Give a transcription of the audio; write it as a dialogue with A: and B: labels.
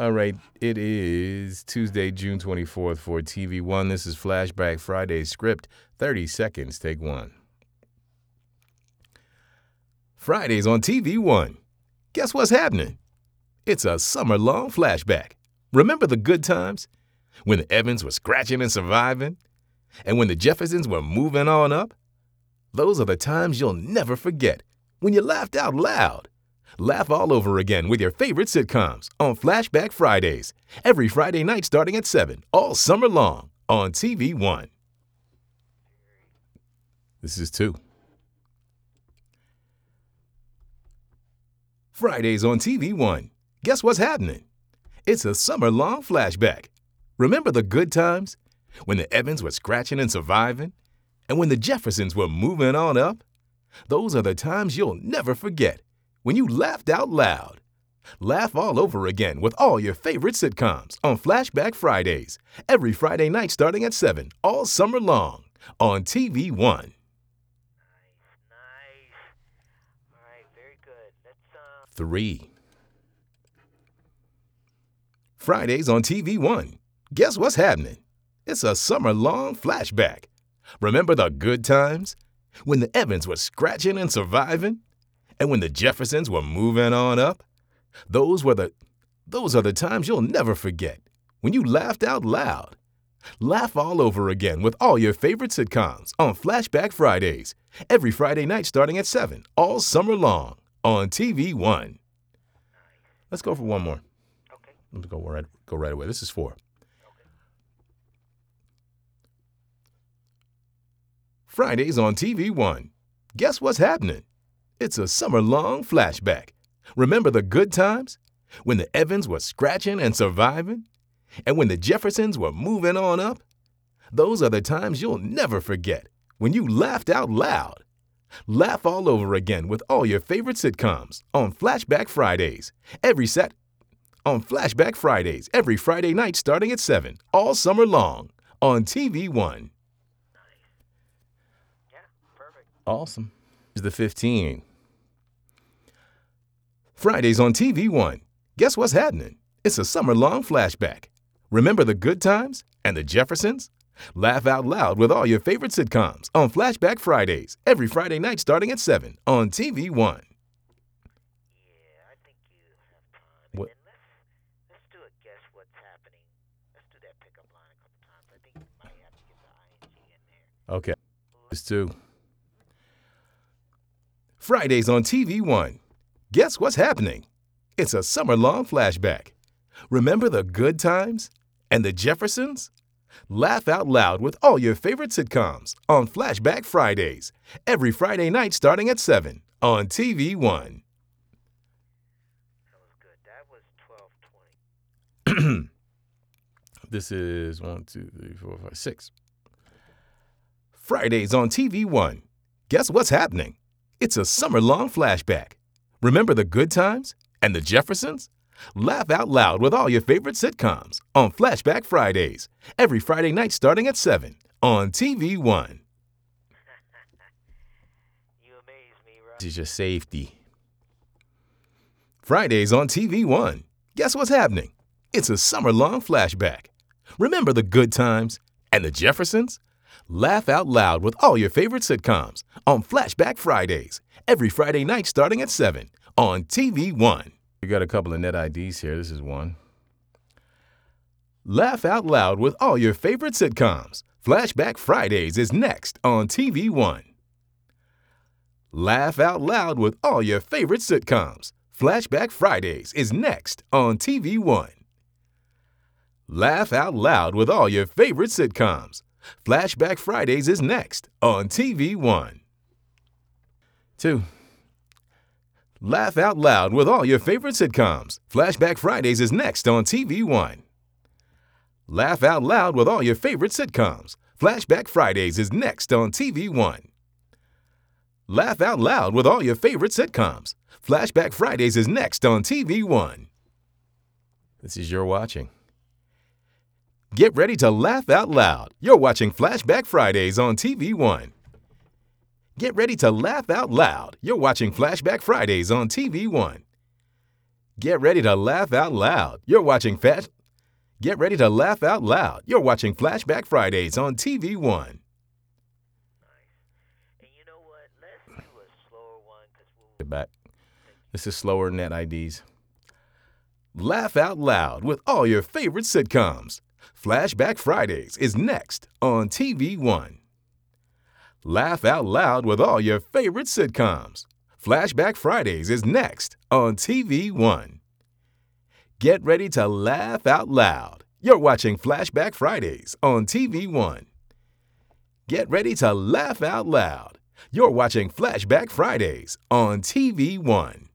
A: All right, it is Tuesday, June 24th for TV One. This is Flashback Friday script, 30 seconds, take one. Fridays on TV One. Guess what's happening? It's a summer-long flashback. Remember the good times? When the Evans were scratching and surviving? And when the Jeffersons were moving on up? Those are the times you'll never forget, when you laughed out loud. Laugh all over again with your favorite sitcoms on Flashback Fridays, every Friday night starting at 7, all summer long on TV One. This is 2. Fridays on TV One. Guess what's happening? It's a summer-long flashback. Remember the good times? When the Evans were scratching and surviving? And when the Jeffersons were moving on up? Those are the times you'll never forget, when you laughed out loud. Laugh all over again with all your favorite sitcoms on Flashback Fridays, every Friday night starting at 7, all summer long on TV One.
B: Nice. All right, very good. Let's
A: 3. Fridays on TV One. Guess what's happening? It's a summer-long flashback. Remember the good times? When the Evans were scratching and surviving? And when the Jeffersons were moving on up? Those are the times you'll never forget, when you laughed out loud. Laugh all over again with all your favorite sitcoms on Flashback Fridays, every Friday night starting at 7, all summer long on TV One. Let's go for one more.
B: Okay.
A: Let's go right away. This is 4. Fridays on TV One. Guess what's happening? It's a summer-long flashback. Remember the good times? When the Evans were scratching and surviving? And when the Jeffersons were moving on up? Those are the times you'll never forget, when you laughed out loud. Laugh all over again with all your favorite sitcoms on Flashback Fridays, every Friday night starting at 7, all summer long on TV One.
B: Yeah, perfect.
A: Awesome. Here's the 15. Fridays on TV One. Guess what's happening? It's a summer-long flashback. Remember the good times and the Jeffersons? Laugh out loud with all your favorite sitcoms on Flashback Fridays, every Friday night starting at 7 on TV One.
B: Yeah, I think you have time.
A: What?
B: And then let's do a guess what's happening. Let's do that pickup line a couple times. I think you might have to get the ing in there.
A: Okay. This 2. Fridays on TV One. Guess what's happening? It's a summer-long flashback. Remember the good times and the Jeffersons? Laugh out loud with all your favorite sitcoms on Flashback Fridays, every Friday night starting at 7 on TV One.
B: That was good. That was 12:20.
A: This is 1, 2, 3, 4, 5, 6. Fridays on TV One. Guess what's happening? It's a summer-long flashback. Remember the good times and the Jeffersons? Laugh out loud with all your favorite sitcoms on Flashback Fridays, every Friday night starting at 7 on TV One.
B: You amaze me, Rob.
A: This is your safety. Fridays on TV One. Guess what's happening? It's a summer-long flashback. Remember the good times and the Jeffersons? Laugh out loud with all your favorite sitcoms on Flashback Fridays, every Friday night starting at 7 on TV One. We got a couple of net IDs here. This is 1. Laugh out loud with all your favorite sitcoms. Flashback Fridays is next on TV One. Laugh out loud with all your favorite sitcoms. Flashback Fridays is next on TV One. Laugh out loud with all your favorite sitcoms. Flashback Fridays is next on TV One. 2. Laugh out loud with all your favorite sitcoms. Flashback Fridays is next on TV One. Laugh out loud with all your favorite sitcoms. Flashback Fridays is next on TV One. Laugh out loud with all your favorite sitcoms. Flashback Fridays is next on TV One. This is your watching. Get ready to laugh out loud. You're watching Flashback Fridays on TV One. Get ready to laugh out loud. You're watching Flashback Fridays on TV One. Get ready to laugh out loud. You're watching Get ready to laugh out loud. You're watching Flashback Fridays on TV One.
B: Nice. And you know what? Let's do a slower one because we'll.
A: Back. This is slower than that IDs. Laugh out loud with all your favorite sitcoms. Flashback Fridays is next on TV One. Laugh out loud with all your favorite sitcoms. Flashback Fridays is next on TV One. Get ready to laugh out loud. You're watching Flashback Fridays on TV One. Get ready to laugh out loud. You're watching Flashback Fridays on TV One.